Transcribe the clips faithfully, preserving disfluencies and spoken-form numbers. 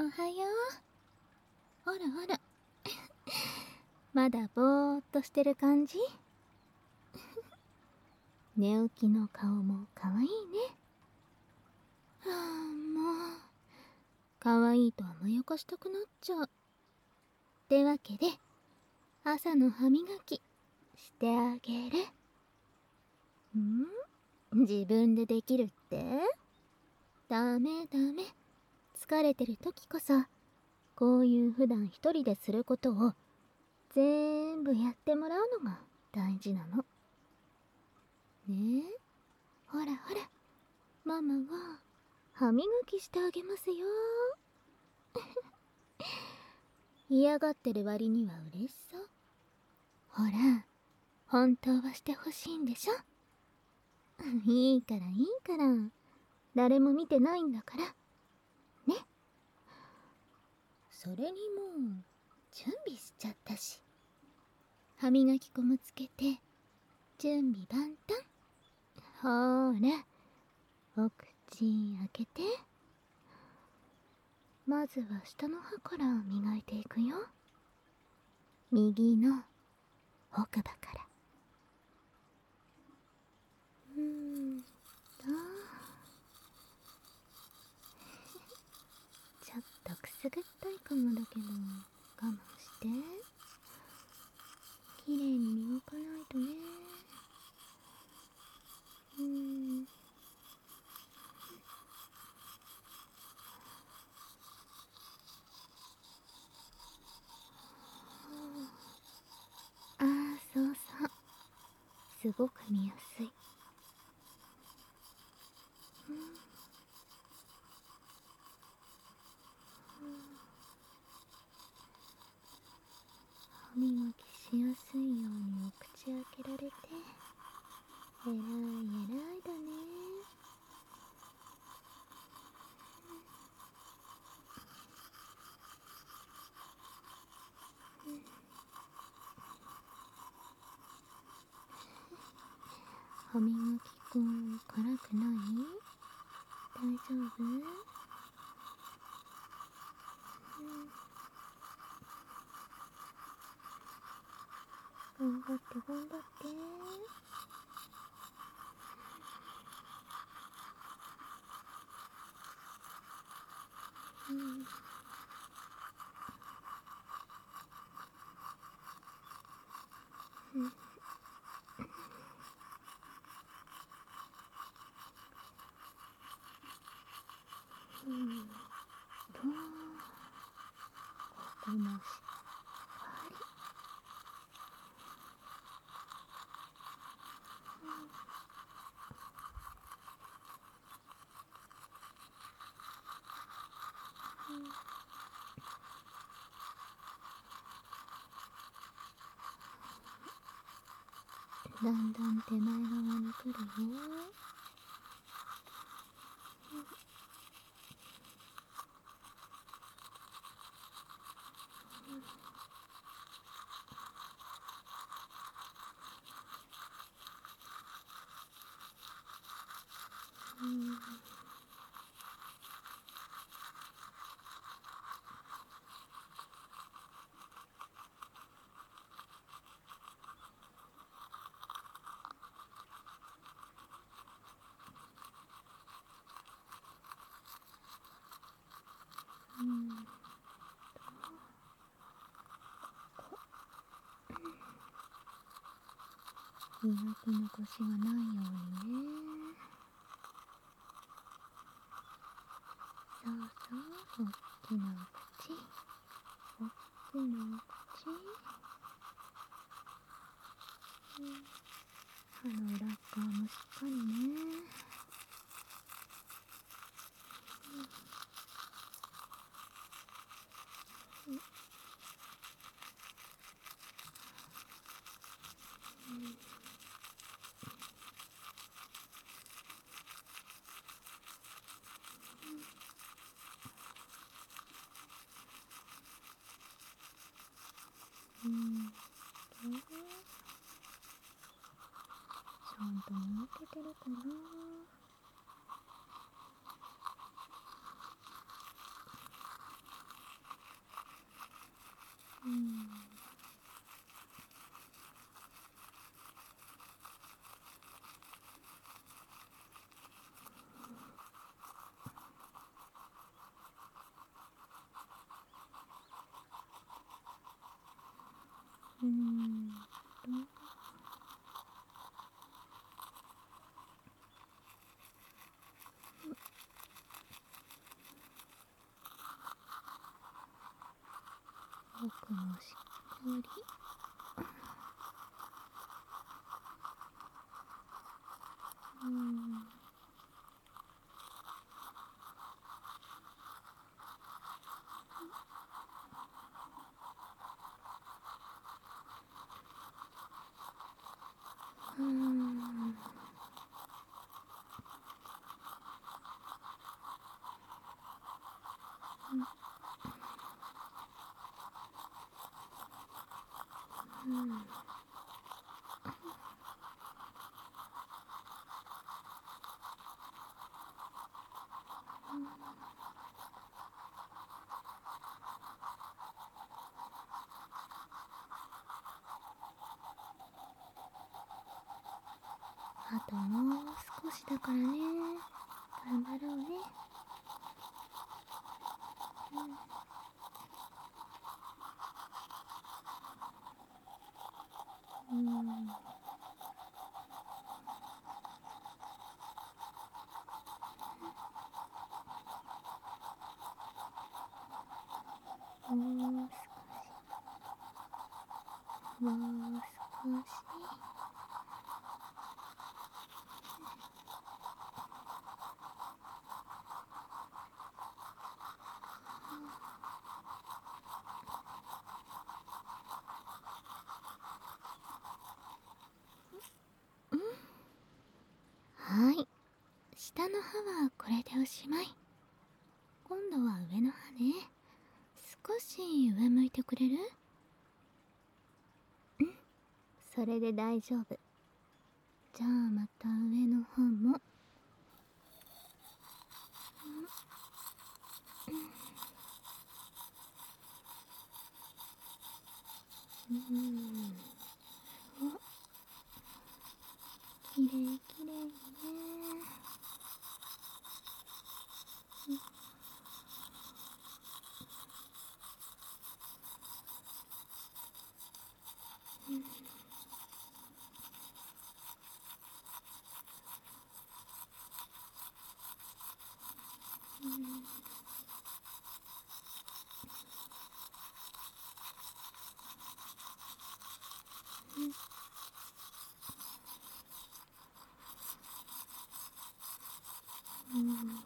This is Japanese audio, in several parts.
はよう。あらあらまだぼーっとしてる感じ？寝起きの顔もかわいいね。はあ、もうかわいいと甘やかしたくなっちゃう。ってわけで朝の歯磨きしてあげる。ん？自分でできるって？ダメダメ。疲れてる時こそこういう普段一人ですることを全部やってもらうのが大事なの。ねえ、ほらほら、ママが歯磨きしてあげますよ。嫌がってる割には嬉しそう。ほら、本当はしてほしいんでしょ。いいからいいから、誰も見てないんだからね。それにもう準備しちゃったし、歯磨き粉もつけて準備万端。ほら、お口開けて。まずは下の歯から磨いていくよ。右の奥歯から。うーんとちょっとくすぐったいかもだけど我慢して。きれいに磨かないとね。うーんああ、そうそう、すごく見やすい。歯磨きしやすいようにお口開けられてえらいえらいだね。歯磨き粉辛くない？大丈夫？頑張って頑張って。うん。うん。うん。と、ここもしっかり。だんだん手前側に来るよ。うん。うん。磨き残しがないようにね。そうそう、おっきなお口、おっきなお口。うん、歯の裏側もしっかりね。うん。うん。ちゃんと磨けてるかな。 ーんと奥もしっかりうーんうーんうんあともう少しだからね。頑張ろうね。うん、うんもう少しもう少しはい、下の歯はこれでおしまい。今度は上の歯ね。少し上向いてくれる？うん、それで大丈夫。じゃあまた上の歯も。うん、うんお、きれいきれいね。うん、うん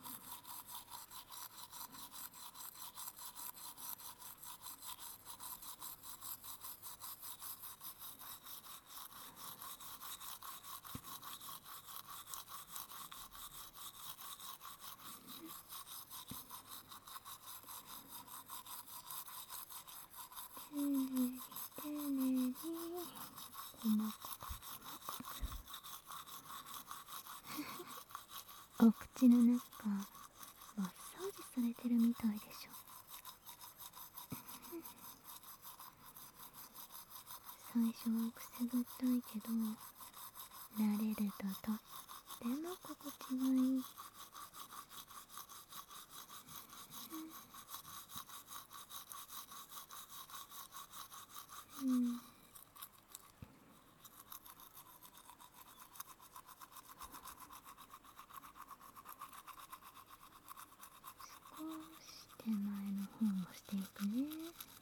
丁寧に丁寧に細かくお口の中マッサージされてるみたいでしょ。最初はくすぐったいけど慣れるととっても心地がいい。うん少し手前の方もしていくね。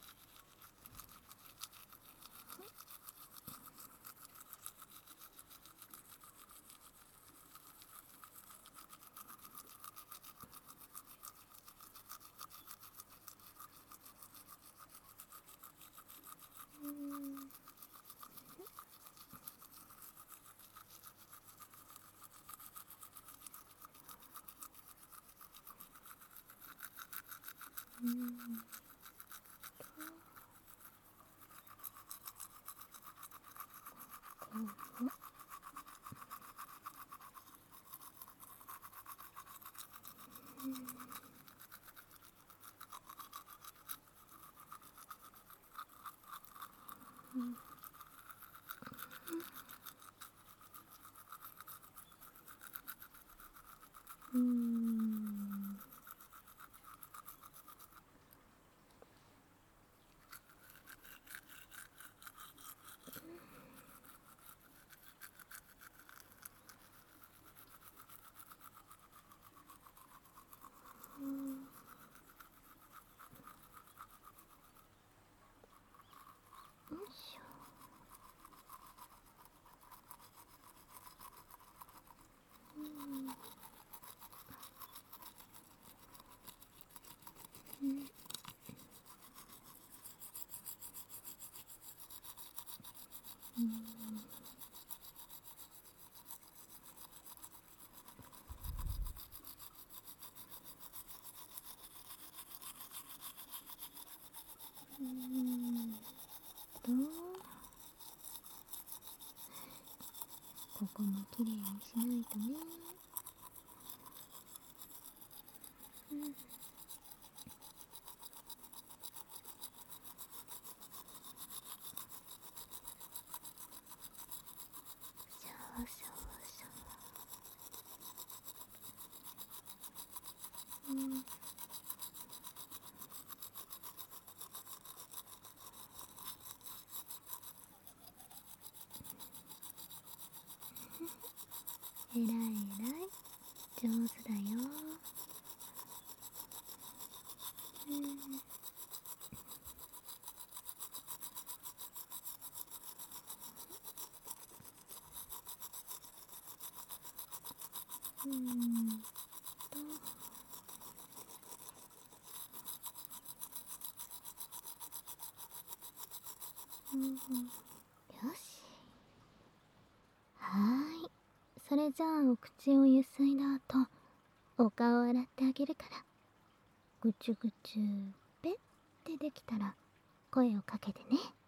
うんうんここうーんうん。うーんとここもきれいにしないとね。うん。シャワシャワシャワ。うん。えらいえらい、上手だよ。うん。うんとうん。よし。はーい。それじゃあお口をゆすいだ後、お顔洗ってあげるから、ぐちゅぐちゅぺってできたら声をかけてね。